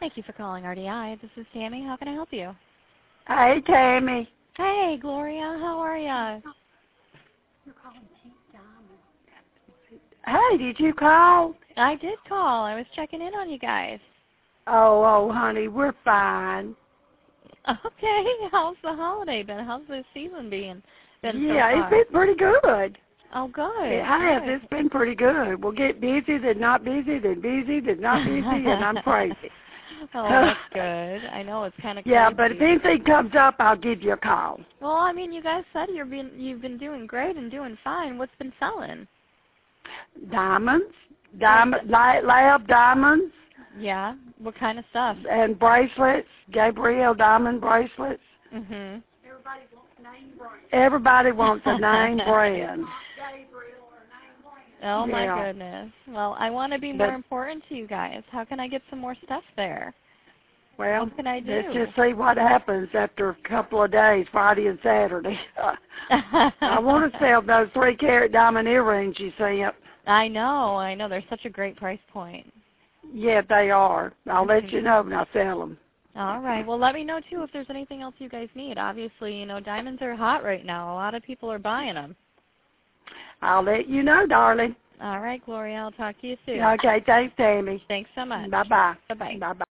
Thank you for calling RDI. This is Tammy. How can I help you? Hey, Tammy. Hey, Gloria. How are ya? Hey, did you call? I did call. I was checking in on you guys. Oh, honey, we're fine. Okay. How's the holiday been? How's the season been so Yeah, far? it's been pretty good. Oh, good. It has. Good. It's been pretty good. We'll get busy, then not busy, then busy, then not busy, and I'm crazy. Oh, that's good. I know it's kind of crazy. Yeah, but if anything comes up, I'll give you a call. Well, I mean, you guys said you've been doing great and doing fine. What's been selling? Diamonds, lab diamonds. Yeah. What kind of stuff? And bracelets, Gabrielle diamond bracelets. Mhm. Everybody wants a name brand. Oh my Yeah. goodness. Well, I want to be more important to you guys. How can I get some more stuff there? Well, what can I do? let's just see what happens after a couple of days, Friday and Saturday. I want to sell those 3-carat diamond earrings you sent. I know. They're such a great price point. Yeah, they are. I'll let you know when I sell them. All right. Well, let me know, too, if there's anything else you guys need. Obviously, diamonds are hot right now. A lot of people are buying them. I'll let you know, darling. All right, Gloria. I'll talk to you soon. Okay, thanks, Tammy. Thanks so much. Bye-bye. Bye-bye. Bye-bye.